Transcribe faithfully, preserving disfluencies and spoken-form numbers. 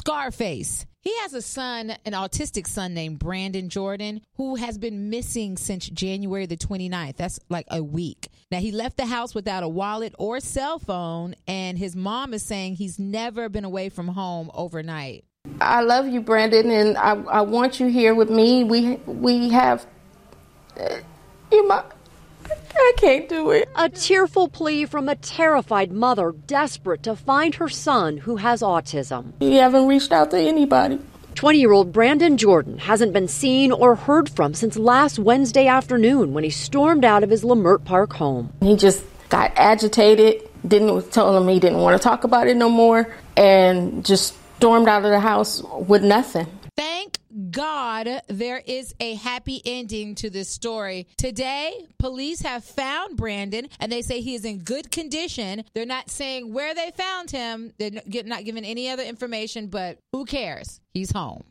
Scarface. He has a son, an autistic son named Brandon Jordan, who has been missing since January the twenty-ninth. That's like a week. Now, he left the house without a wallet or cell phone, and his mom is saying he's never been away from home overnight. I love you, Brandon, and I, I want you here with me. We we have... Uh, you my, I can't do it. A tearful plea from a terrified mother desperate to find her son who has autism. You haven't reached out to anybody. twenty-year-old Brandon Jordan hasn't been seen or heard from since last Wednesday afternoon when he stormed out of his Leimert Park home. He just got agitated, didn't told him he didn't want to talk about it no more, and just stormed out of the house with nothing. Thank God there is a happy ending to this story. Today, police have found Brandon, and they say he is in good condition. They're not saying where they found him. They're not giving any other information, but who cares? He's home.